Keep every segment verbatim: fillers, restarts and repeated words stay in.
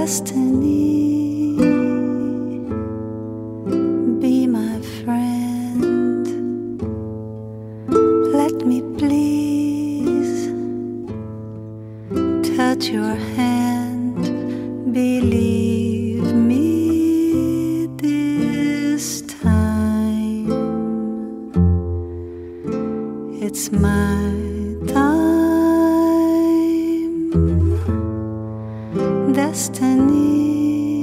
destiny, be my friend. Let me please touch your hand. Believe me this time, it's my time. Destiny,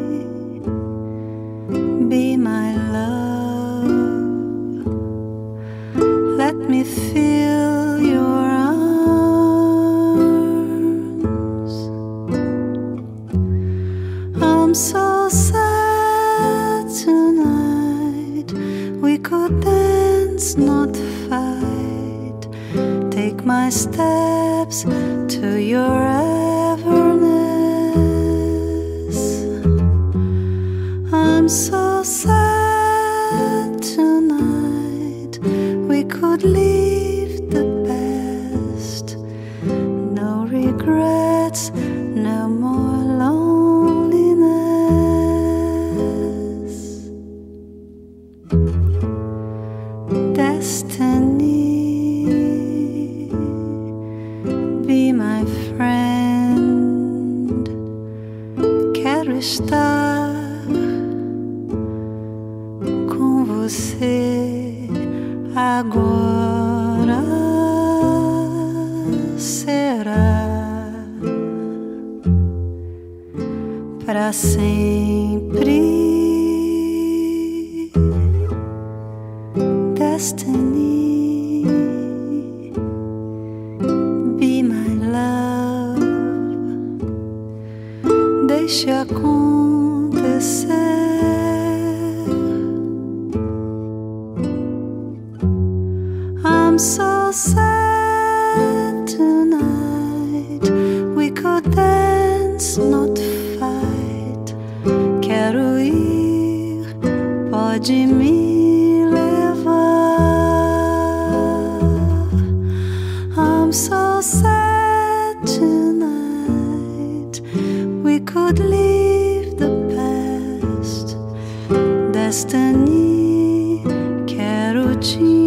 be my love. Let me feel your arms. I'm so sad tonight. We could dance, not fight. Take my steps to your I'm so sad tonight. We could leave the past. No regrets, no more loneliness. Destiny, be my friend. Quero estar com você agora. Será para sempre. Destiny, be my love. Deixe acontecer. I'm so sad tonight. We could dance, not fight. Quero ir, pode me levar. I'm so sad tonight. We could leave the past. Destiny, quero te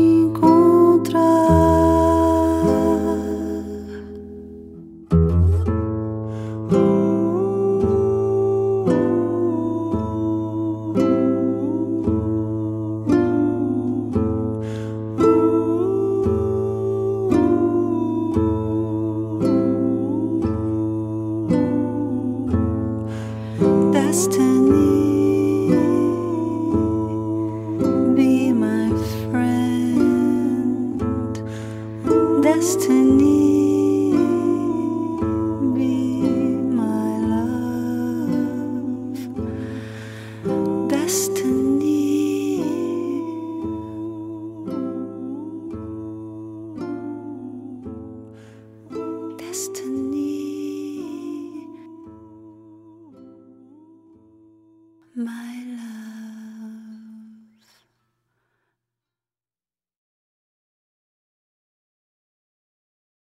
Destiny, be my friend. Destiny, be my love. Destiny, destiny.